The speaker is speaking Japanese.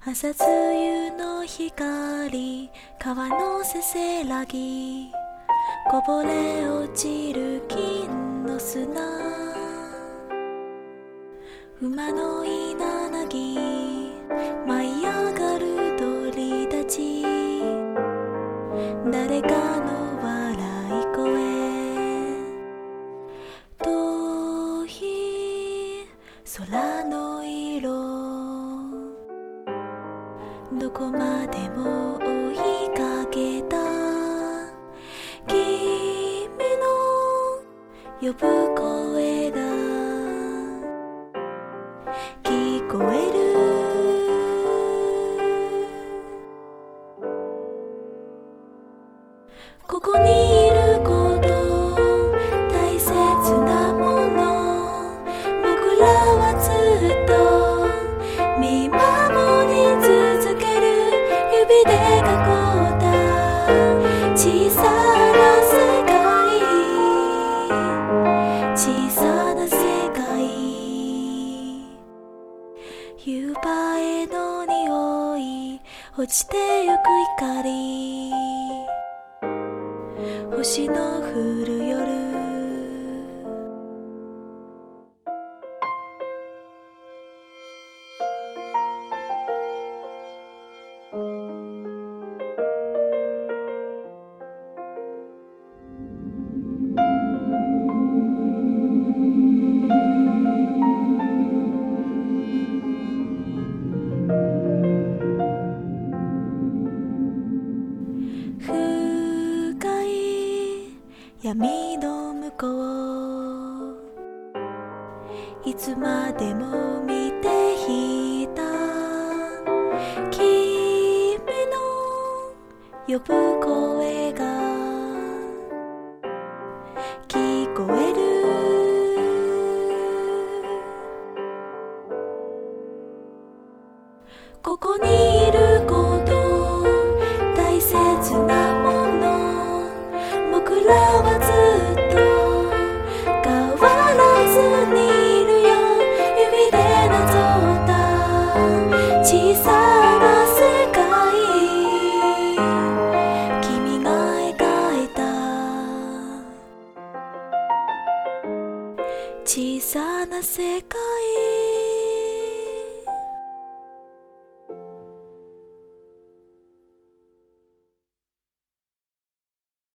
朝露の光、川のせせらぎ、こぼれ落ちる金の砂、馬の稲なぎ、舞い上がる鳥たち、誰かの笑い声、遠い空の色、どこまでも追いかけた君の呼ぶ声が聞こえる。ここにいること大切なもの、僕らはずっと見守り続ける。指で囲った小さな世界、小さな世界、夕映えの匂い、落ちてゆく光、星の降る夜、深い闇の向こう、いつまでも見ていた君の呼ぶ声が聞こえる。ここにいること大切なもの、僕らはずっと変わらずにいるよ。指でなぞった小さな世界、君が描いた小さな世界。